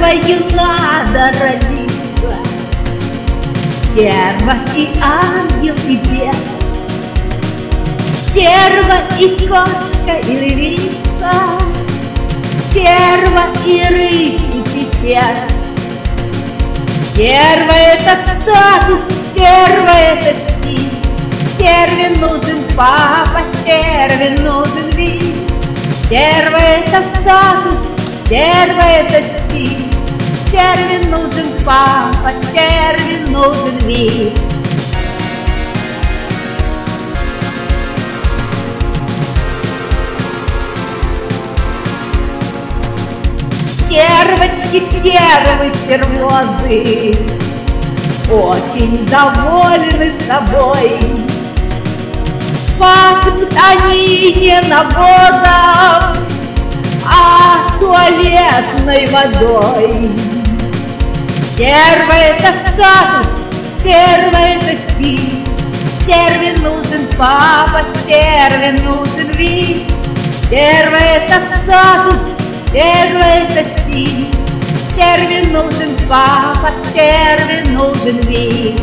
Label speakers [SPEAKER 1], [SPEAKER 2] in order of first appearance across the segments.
[SPEAKER 1] стервою надо родиться. Стерва и ангел, и бес, стерва и кошка, и львица, стерва и рысь, и петер. Стерва — это статус, стерва — это стиль. Стерве нужен папа, стерве нужен вид. Стерва — это статус, стерва — это стиль. Стерве нужен папа, стерве нужен вид. Стервочки, стервы, стервозы очень довольны собой. Пахнут они не навозом, а туалетной водой. Стерва — это статус, стерва — это стиль. Стерве нужен папа, стерве нужен вид. Стерва — это статус, стерва — это стиль. Стерве нужен папа, стерве нужен вид.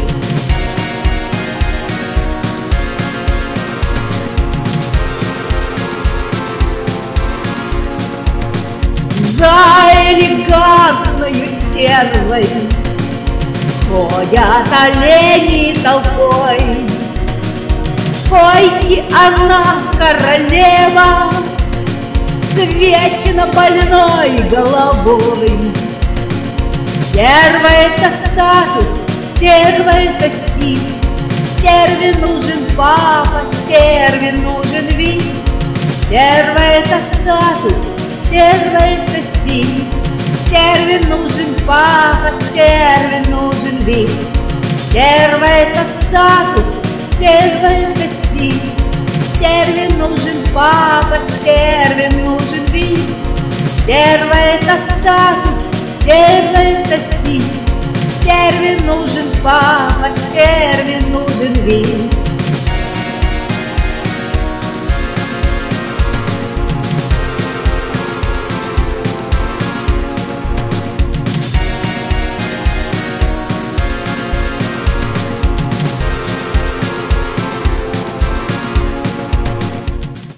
[SPEAKER 1] За элегантною стервой ходят олени толпой. Койки она королева с вечно больной головой. Стерва — это статус, стерва — это стиль. Стерве нужен папа, стерве нужен вид. Стерва — это статус, стерва — это стиль. Стерве нужен папа, стерве нужен вид. Стерва — это статус, стерва — это стиль. Стерве нужен папа, стерве нужен вид. Стерва — это статус, стерва — это стиль. Стерве нужен папа, стерве нужен вид.